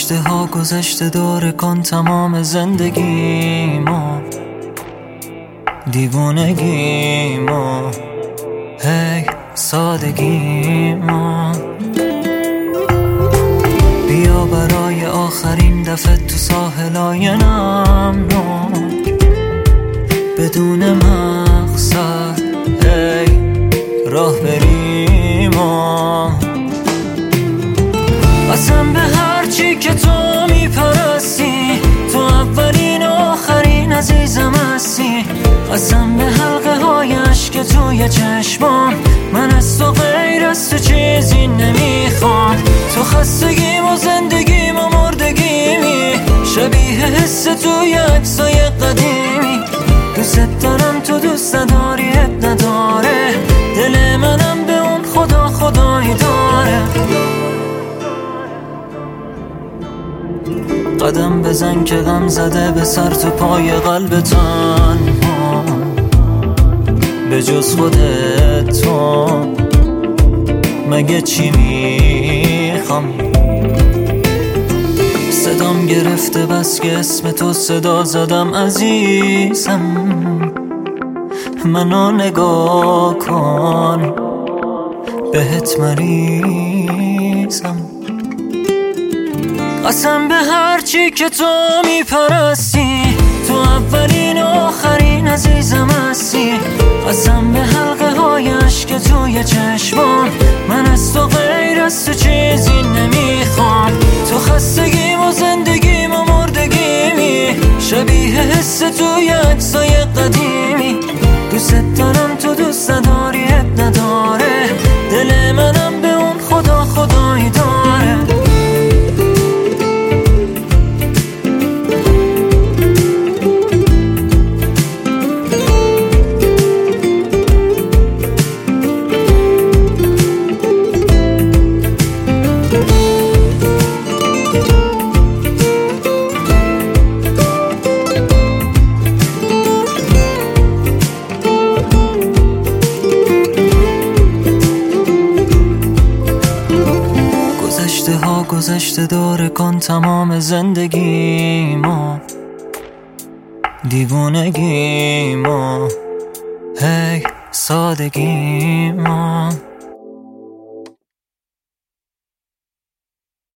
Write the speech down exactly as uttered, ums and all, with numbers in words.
گذشته ها گذشته داره کن تمام زندگیمو، دیوونگیمو، هی سادگیمو. بیا برای آخرین دفعه تو ساحلای نمناک، بدون مقصد هی راه بریم و قسم به هرچی که تو میپرستی، تو اولین و آخرین عزیزم هستی. قسم به حلقه های عشق توی چشمام، من از تو غیر از تو چیزی نمیخوام. تو خستگیم و زندگیم و مردگیمی، شبیه حس توی عکسای قدیمی. دوست دارم تو دوست نداری اب نداره، دل منم به اون خدا خدایی داره. قدم بزن که غم زده به سر تو پای قلب تنها، به جز خودت تو مگه چی میخوام. صدام گرفته بس که اسم تو صدا زدم عزیزم، منو نگاه کن بهت مریضم. قسم به هرچی که تو میپرستی، تو اولین و آخرین عزیزم هستی. قسم به حلقه های عشق توی چشمام، من از تو غیر از تو چیزی نمیخوام. تو خستگیم و زندگیم و مردگیمی، شبیه حس توی عکسای قدیمی. دوست دارم تو دوست نداری اب نداره، دل منم به اون خدا خدایی داره. گذشته ها گذشته داره کن تمام زندگیمو، دیوونگیمو، هی سادگیمو.